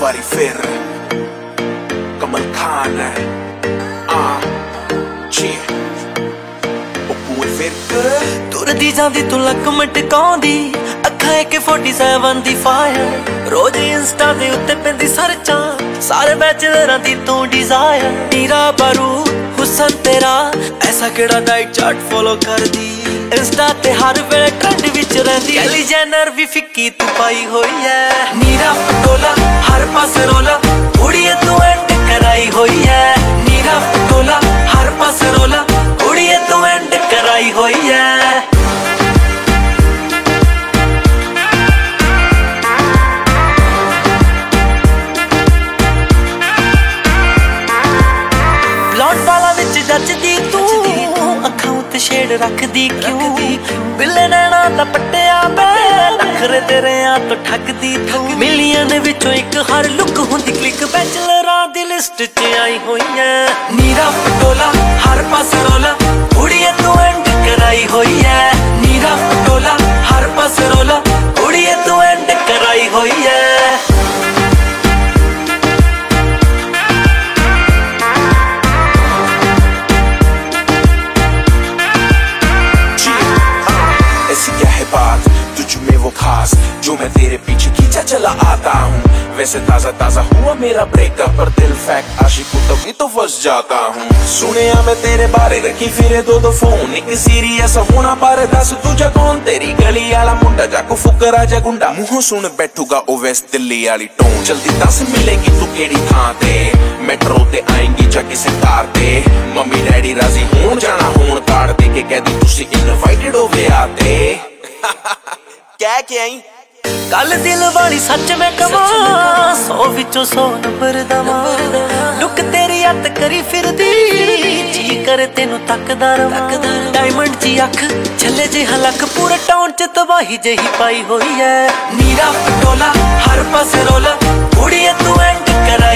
बारी फिर कमल खान है जी फिर तुर दी जांदी तू लक मटकाउंदी अखां AK-47 दी फायर रोज इंस्टा दे उत्ते पैंदी सर्चां सारे बैचलरां दी तू डिजायर नीरा बारूद हुसन तेरा ऐसा केड़ा डाइट चार्ट फॉलो कर दी इंस्टा ते हर वेले ट्रेंड विच रहिंदी कैली जेनर भी फिक्की तू पाई होई है नीरा पटोला हर पासे रोला कुड़िए तू एंड कराई होई है नीरा पटोला हर पासे रोला कुड़िए तू एंड कराई होई है जचदी तू अखां उत्ते शेड रखदी क्यों बिल्ले नैना दा पट्टिया पे नखरे तेरे तो ठगदी तू मिलियन विचों एक हर लुक हुंदी क्लिक बैचलरां दी लिस्ट च आई होई है नीरा पटोला हर पासे रोला कुड़िए तू एंड कराई होई है नीरा पटोला हर पासे रोला कुड़िए तू एंड कराई होई है जो मैं तेरे पीछे खींचा चला आता हूँ वैसे ताजा ताजा हुआ मेरा ब्रेकअप पर दिल फैक्ट आशिक तभी तो फंस जाता हूँ सुनिया मैं तेरे बारे रखी फिरे दो फोन एक सीरियस होना पर दस तुझा कौन तेरी गली आला मुंडा जाको फुकरा जा गुंडा मुंह सुन बैठूगा ओ वेस्ट दिल्ली वाली टोन जल्दी दस मिलेगी तू केड़ी थां ते मेट्रो ते आएंगी जा किसे कार ते मम्मी डैडी राजी होण जाना होण कार्ड दे के कह दी तुसी इनवाइटेड होवे आते क्या क्या आई कल दिल वाली सच मैं कमा 100 विचों 100 नंबर दवा लुक तेरी अत करी फिरदी जी करे तेनू तकदा रवां डायमंड जी अख छले जे हलक पूरे टाउन च तबाही जही पाई होई है नीरा पटोला हर पासे रोला कुड़िए तू एंड करा